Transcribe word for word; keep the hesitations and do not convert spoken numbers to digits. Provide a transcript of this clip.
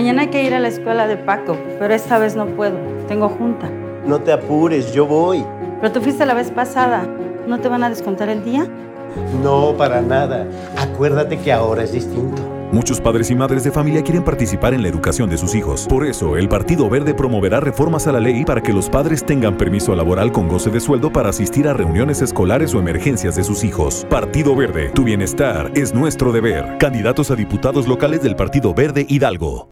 Mañana hay que ir a la escuela de Paco, pero esta vez no puedo. Tengo junta. No te apures, yo voy. Pero tú fuiste la vez pasada. ¿No te van a descontar el día? No, para nada. Acuérdate que ahora es distinto. Muchos padres y madres de familia quieren participar en la educación de sus hijos. Por eso, el Partido Verde promoverá reformas a la ley para que los padres tengan permiso laboral con goce de sueldo para asistir a reuniones escolares o emergencias de sus hijos. Partido Verde, tu bienestar es nuestro deber. Candidatos a diputados locales del Partido Verde Hidalgo.